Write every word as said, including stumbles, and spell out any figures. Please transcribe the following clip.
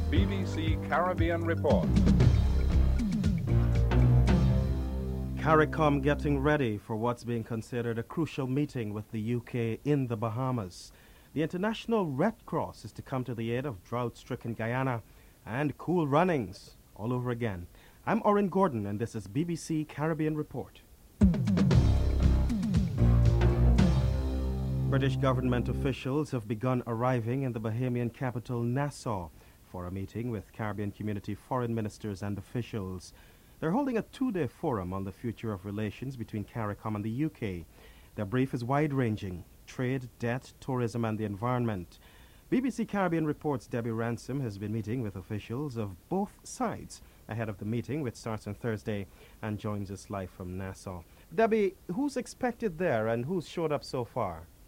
B B C Caribbean Report. CARICOM getting ready for what's being considered a crucial meeting with the U K in the Bahamas. The International Red Cross is to come to the aid of drought-stricken Guyana, and cool runnings all over again. I'm Oren Gordon, and this is B B C Caribbean Report. British government officials have begun arriving in the Bahamian capital, Nassau, for a meeting with Caribbean community foreign ministers and officials. They're holding a two-day forum on the future of relations between CARICOM and the U K. Their brief is wide-ranging: trade, debt, tourism and the environment. B B C Caribbean Report's Debbie Ransom has been meeting with officials of both sides ahead of the meeting, which starts on Thursday, and joins us live from Nassau. Debbie, who's expected there and who's showed up so far?